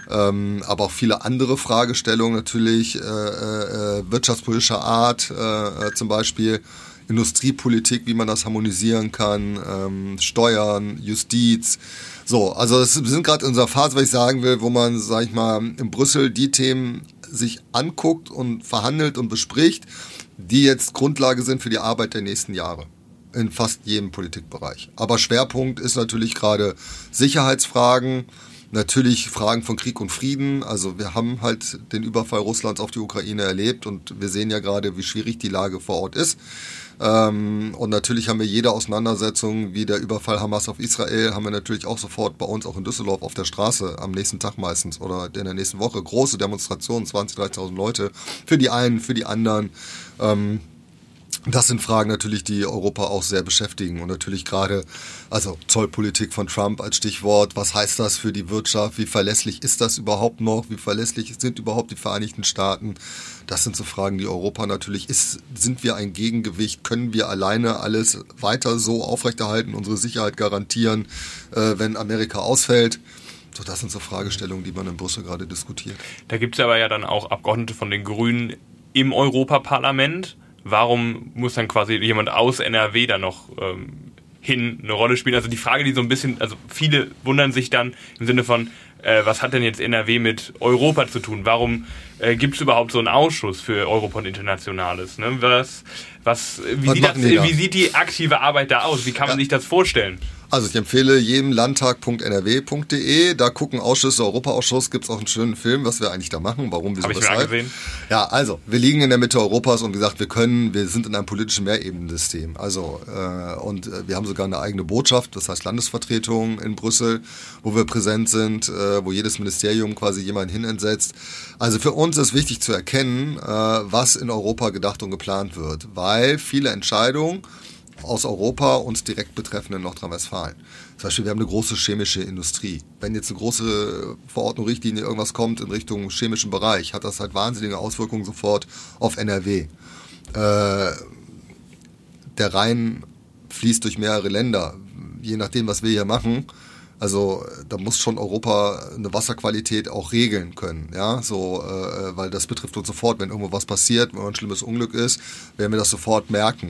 aber auch viele andere Fragestellungen natürlich, wirtschaftspolitischer Art, zum Beispiel Industriepolitik, wie man das harmonisieren kann, Steuern, Justiz. So, also wir sind gerade in unserer Phase, was ich sagen will, wo man, sag ich mal, in Brüssel die Themen sich anguckt und verhandelt und bespricht, die jetzt Grundlage sind für die Arbeit der nächsten Jahre in fast jedem Politikbereich. Aber Schwerpunkt ist natürlich gerade Sicherheitsfragen, natürlich Fragen von Krieg und Frieden. Also wir haben halt den Überfall Russlands auf die Ukraine erlebt und wir sehen ja gerade, wie schwierig die Lage vor Ort ist. Und natürlich haben wir jede Auseinandersetzung, wie der Überfall Hamas auf Israel, haben wir natürlich auch sofort bei uns, auch in Düsseldorf, auf der Straße am nächsten Tag meistens oder in der nächsten Woche. Große Demonstrationen, 20.000, 30.000 Leute, für die einen, für die anderen. Das sind Fragen natürlich, die Europa auch sehr beschäftigen und natürlich gerade, also Zollpolitik von Trump als Stichwort, was heißt das für die Wirtschaft, wie verlässlich ist das überhaupt noch, wie verlässlich sind überhaupt die Vereinigten Staaten, das sind so Fragen, die Europa natürlich ist, sind wir ein Gegengewicht, können wir alleine alles weiter so aufrechterhalten, unsere Sicherheit garantieren, wenn Amerika ausfällt. So, das sind so Fragestellungen, die man in Brüssel gerade diskutiert. Da gibt es aber ja dann auch Abgeordnete von den Grünen im Europaparlament. Warum muss dann quasi jemand aus NRW da noch hin eine Rolle spielen? Also die Frage, die so ein bisschen, also viele wundern sich dann im Sinne von, was hat denn jetzt NRW mit Europa zu tun? Warum gibt es überhaupt so einen Ausschuss für Europa und Internationales? Ne? Wie sieht die aktive Arbeit da aus? Wie kann man sich das vorstellen? Also ich empfehle jedem landtag.nrw.de, da gucken Ausschüsse, Europaausschuss, gibt es auch einen schönen Film, was wir eigentlich da machen, warum, wieso, weshalb. Habe ich mir angesehen. Ja, also wir liegen in der Mitte Europas und wie gesagt, wir sind in einem politischen Mehrebenensystem. Also und wir haben sogar eine eigene Botschaft, das heißt Landesvertretung in Brüssel, wo wir präsent sind, wo jedes Ministerium quasi jemanden hinentsetzt. Also für uns ist wichtig zu erkennen, was in Europa gedacht und geplant wird, weil viele Entscheidungen aus Europa uns direkt betreffen in Nordrhein-Westfalen. Zum Beispiel, wir haben eine große chemische Industrie. Wenn jetzt eine große Verordnung, Richtlinie, irgendwas kommt in Richtung chemischen Bereich, hat das halt wahnsinnige Auswirkungen sofort auf NRW. Der Rhein fließt durch mehrere Länder. Je nachdem, was wir hier machen, also da muss schon Europa eine Wasserqualität auch regeln können, ja, so, weil das betrifft uns sofort, wenn irgendwo was passiert, wenn ein schlimmes Unglück ist, werden wir das sofort merken.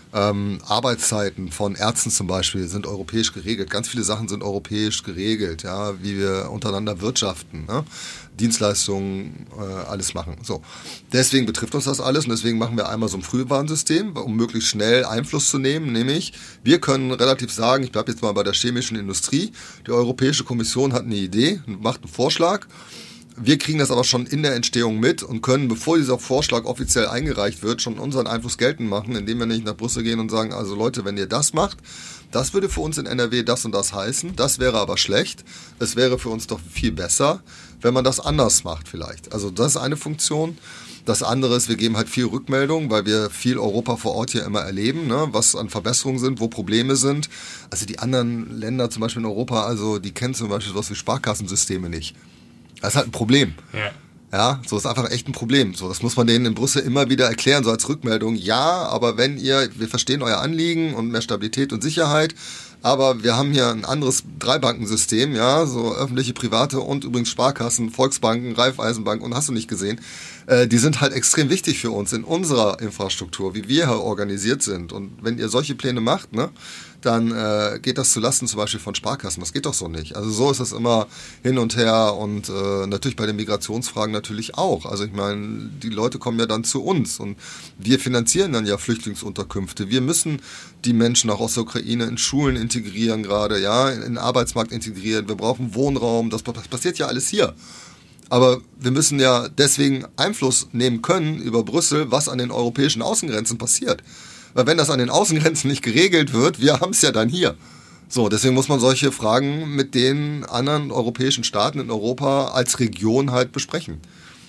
Arbeitszeiten von Ärzten zum Beispiel sind europäisch geregelt. Ganz viele Sachen sind europäisch geregelt, ja, wie wir untereinander wirtschaften, ne? Dienstleistungen, alles machen. So. Deswegen betrifft uns das alles und deswegen machen wir einmal so ein Frühwarnsystem, um möglichst schnell Einfluss zu nehmen, nämlich wir können relativ sagen, ich bleibe jetzt mal bei der chemischen Industrie, die Europäische Kommission hat eine Idee, macht einen Vorschlag. Wir kriegen das aber schon in der Entstehung mit und können, bevor dieser Vorschlag offiziell eingereicht wird, schon unseren Einfluss geltend machen, indem wir nicht nach Brüssel gehen und sagen, also Leute, wenn ihr das macht, das würde für uns in NRW das und das heißen, das wäre aber schlecht, es wäre für uns doch viel besser, wenn man das anders macht vielleicht. Also das ist eine Funktion. Das andere ist, wir geben halt viel Rückmeldung, weil wir viel Europa vor Ort hier immer erleben, ne, was an Verbesserungen sind, wo Probleme sind. Also die anderen Länder, zum Beispiel in Europa, also die kennen zum Beispiel sowas wie Sparkassensysteme nicht. Das ist halt ein Problem. Ja. Ja, so ist einfach echt ein Problem. So, das muss man denen in Brüssel immer wieder erklären, so als Rückmeldung. Ja, aber wir verstehen euer Anliegen und mehr Stabilität und Sicherheit, aber wir haben hier ein anderes Dreibankensystem, ja, so öffentliche, private und übrigens Sparkassen, Volksbanken, Raiffeisenbank und hast du nicht gesehen. Die sind halt extrem wichtig für uns in unserer Infrastruktur, wie wir hier organisiert sind. Und wenn ihr solche Pläne macht, ne, dann geht das zulasten zum Beispiel von Sparkassen. Das geht doch so nicht. Also so ist es immer hin und her und natürlich bei den Migrationsfragen natürlich auch. Also ich meine, die Leute kommen ja dann zu uns und wir finanzieren dann ja Flüchtlingsunterkünfte. Wir müssen die Menschen auch aus der Ukraine in Schulen integrieren gerade, ja, in den Arbeitsmarkt integrieren. Wir brauchen Wohnraum. Das passiert ja alles hier. Aber wir müssen ja deswegen Einfluss nehmen können über Brüssel, was an den europäischen Außengrenzen passiert. Weil wenn das an den Außengrenzen nicht geregelt wird, wir haben es ja dann hier. So, deswegen muss man solche Fragen mit den anderen europäischen Staaten in Europa als Region halt besprechen.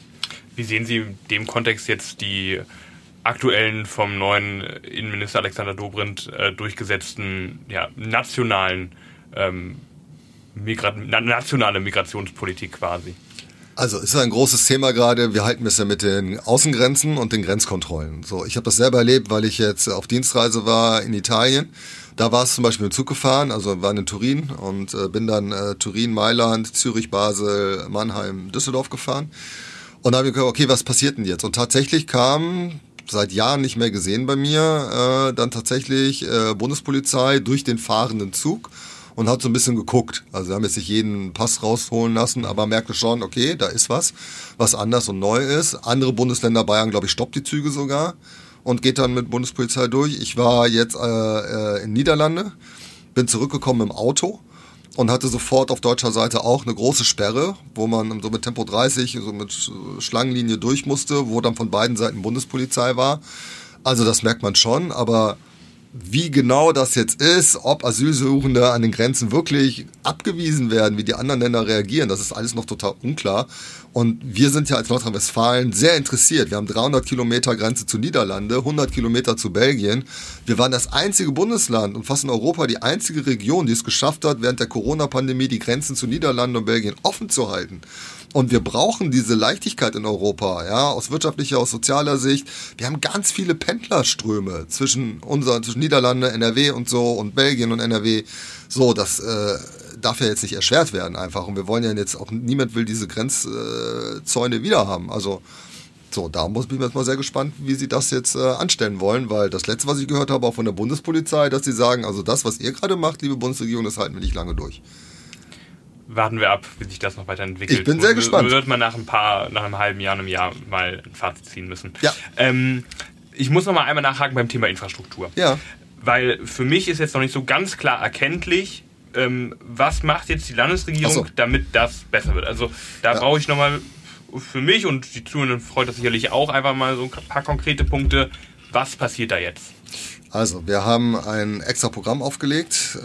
Wie sehen Sie in dem Kontext jetzt die aktuellen vom neuen Innenminister Alexander Dobrindt durchgesetzten nationale Migrationspolitik quasi? Also ist ein großes Thema gerade. Wir halten es ja mit den Außengrenzen und den Grenzkontrollen. So, ich habe das selber erlebt, weil ich jetzt auf Dienstreise war in Italien. Da war es zum Beispiel mit dem Zug gefahren, also war in Turin und bin dann Turin, Mailand, Zürich, Basel, Mannheim, Düsseldorf gefahren. Und da habe ich gedacht, okay, was passiert denn jetzt? Und tatsächlich kam, seit Jahren nicht mehr gesehen bei mir, dann tatsächlich Bundespolizei durch den fahrenden Zug und hat so ein bisschen geguckt. Also wir haben jetzt nicht jeden Pass rausholen lassen, aber merkte schon, okay, da ist was anders und neu ist. Andere Bundesländer, Bayern, glaube ich, stoppt die Züge sogar und geht dann mit Bundespolizei durch. Ich war jetzt in Niederlande, bin zurückgekommen im Auto und hatte sofort auf deutscher Seite auch eine große Sperre, wo man so mit Tempo 30, so mit Schlangenlinie durch musste, wo dann von beiden Seiten Bundespolizei war. Also das merkt man schon, aber wie genau das jetzt ist, ob Asylsuchende an den Grenzen wirklich abgewiesen werden, wie die anderen Länder reagieren, das ist alles noch total unklar. Und wir sind ja als Nordrhein-Westfalen sehr interessiert. Wir haben 300 Kilometer Grenze zu Niederlande, 100 Kilometer zu Belgien. Wir waren das einzige Bundesland und fast in Europa die einzige Region, die es geschafft hat, während der Corona-Pandemie die Grenzen zu Niederlande und Belgien offen zu halten. Und wir brauchen diese Leichtigkeit in Europa, ja, aus wirtschaftlicher, aus sozialer Sicht. Wir haben ganz viele Pendlerströme zwischen Niederlande, NRW und so und Belgien und NRW. So, das darf ja jetzt nicht erschwert werden einfach. Und wir wollen ja jetzt auch, niemand will diese Grenzzäune wieder haben. Also, so, da bin ich jetzt mal sehr gespannt, wie sie das jetzt anstellen wollen, weil das Letzte, was ich gehört habe, auch von der Bundespolizei, dass sie sagen, also das, was ihr gerade macht, liebe Bundesregierung, das halten wir nicht lange durch. Warten wir ab, wie sich das noch weiterentwickelt. Ich bin sehr gespannt. Wird man nach einem halben Jahr, einem Jahr mal ein Fazit ziehen müssen. Ja. Ich muss noch mal einmal nachhaken beim Thema Infrastruktur. Ja. Weil für mich ist jetzt noch nicht so ganz klar erkenntlich, was macht jetzt die Landesregierung, damit das besser wird. Also da brauche ich noch mal für mich und die Zuhörenden freut das sicherlich auch einfach mal so ein paar konkrete Punkte. Was passiert da jetzt? Also, wir haben ein extra Programm aufgelegt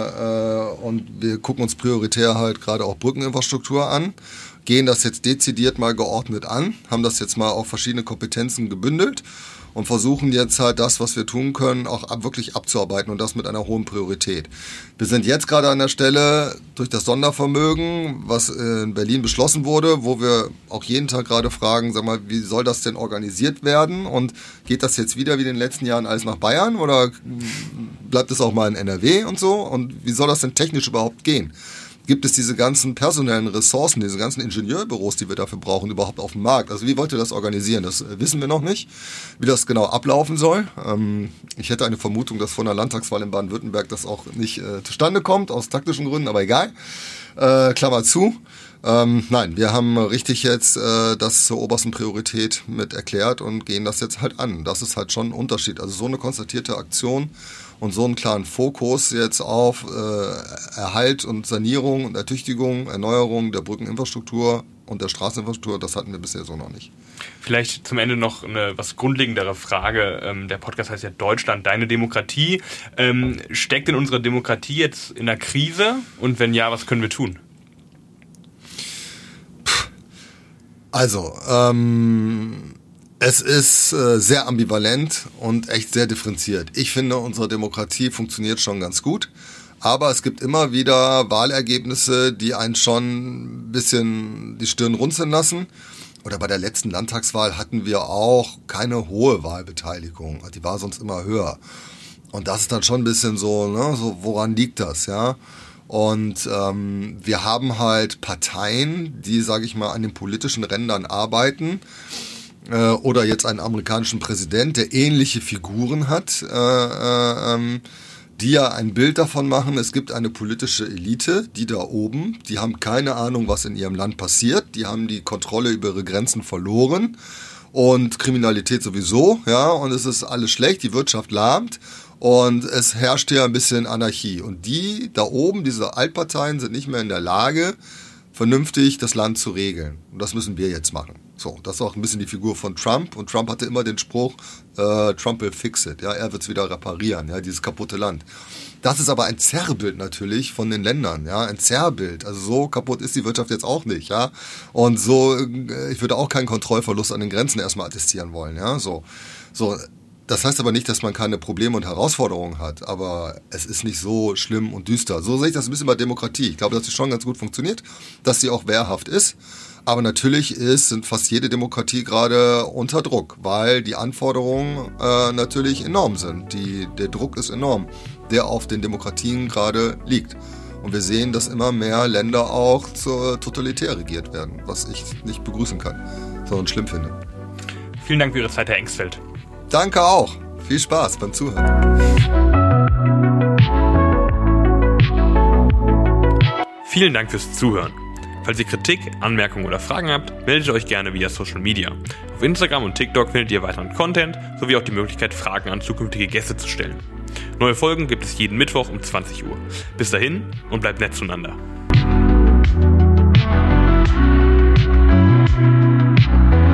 und wir gucken uns prioritär halt gerade auch Brückeninfrastruktur an, gehen das jetzt dezidiert mal geordnet an, haben das jetzt mal auf verschiedene Kompetenzen gebündelt und versuchen jetzt halt das, was wir tun können, auch wirklich abzuarbeiten und das mit einer hohen Priorität. Wir sind jetzt gerade an der Stelle durch das Sondervermögen, was in Berlin beschlossen wurde, wo wir auch jeden Tag gerade fragen, sag mal, wie soll das denn organisiert werden und geht das jetzt wieder wie in den letzten Jahren alles nach Bayern oder bleibt es auch mal in NRW und so und wie soll das denn technisch überhaupt gehen? Gibt es diese ganzen personellen Ressourcen, diese ganzen Ingenieurbüros, die wir dafür brauchen, überhaupt auf dem Markt? Also wie wollt ihr das organisieren? Das wissen wir noch nicht, wie das genau ablaufen soll. Ich hätte eine Vermutung, dass vor einer Landtagswahl in Baden-Württemberg das auch nicht zustande kommt, aus taktischen Gründen, aber egal. Klammer zu. Nein, wir haben richtig jetzt das zur obersten Priorität mit erklärt und gehen das jetzt halt an. Das ist halt schon ein Unterschied. Also so eine konstatierte Aktion und so einen klaren Fokus jetzt auf Erhalt und Sanierung und Ertüchtigung, Erneuerung der Brückeninfrastruktur und der Straßeninfrastruktur, das hatten wir bisher so noch nicht. Vielleicht zum Ende noch eine was grundlegendere Frage. Der Podcast heißt ja Deutschland, deine Demokratie. Steckt denn unsere Demokratie jetzt in einer Krise? Und wenn ja, was können wir tun? Also, es ist sehr ambivalent und echt sehr differenziert. Ich finde, unsere Demokratie funktioniert schon ganz gut, aber es gibt immer wieder Wahlergebnisse, die einen schon ein bisschen die Stirn runzeln lassen. Oder bei der letzten Landtagswahl hatten wir auch keine hohe Wahlbeteiligung. Die war sonst immer höher. Und das ist dann schon ein bisschen so, ne, so woran liegt das, ja? Und wir haben halt Parteien, die, sage ich mal, an den politischen Rändern arbeiten. Oder jetzt einen amerikanischen Präsident, der ähnliche Figuren hat, die ja ein Bild davon machen, es gibt eine politische Elite, die da oben, die haben keine Ahnung, was in ihrem Land passiert, die haben die Kontrolle über ihre Grenzen verloren und Kriminalität sowieso, ja, und es ist alles schlecht, die Wirtschaft lahmt und es herrscht ja ein bisschen Anarchie. Und die da oben, diese Altparteien, sind nicht mehr in der Lage, vernünftig das Land zu regeln. Und das müssen wir jetzt machen. So, das ist auch ein bisschen die Figur von Trump. Und Trump hatte immer den Spruch, Trump will fix it. Ja, er wird es wieder reparieren, ja, dieses kaputte Land. Das ist aber ein Zerrbild natürlich von den Ländern, ja, ein Zerrbild. Also so kaputt ist die Wirtschaft jetzt auch nicht, ja. Und so, ich würde auch keinen Kontrollverlust an den Grenzen erstmal attestieren wollen, ja, so. Das heißt aber nicht, dass man keine Probleme und Herausforderungen hat, aber es ist nicht so schlimm und düster. So sehe ich das ein bisschen bei Demokratie. Ich glaube, dass sie schon ganz gut funktioniert, dass sie auch wehrhaft ist, Aber natürlich sind fast jede Demokratie gerade unter Druck, weil die Anforderungen natürlich enorm sind. Der Druck ist enorm, der auf den Demokratien gerade liegt. Und wir sehen, dass immer mehr Länder auch totalitär regiert werden, was ich nicht begrüßen kann, sondern schlimm finde. Vielen Dank für Ihre Zeit, Herr Engsfeld. Danke auch. Viel Spaß beim Zuhören. Vielen Dank fürs Zuhören. Falls ihr Kritik, Anmerkungen oder Fragen habt, meldet euch gerne via Social Media. Auf Instagram und TikTok findet ihr weiteren Content, sowie auch die Möglichkeit, Fragen an zukünftige Gäste zu stellen. Neue Folgen gibt es jeden Mittwoch um 20 Uhr. Bis dahin und bleibt nett zueinander.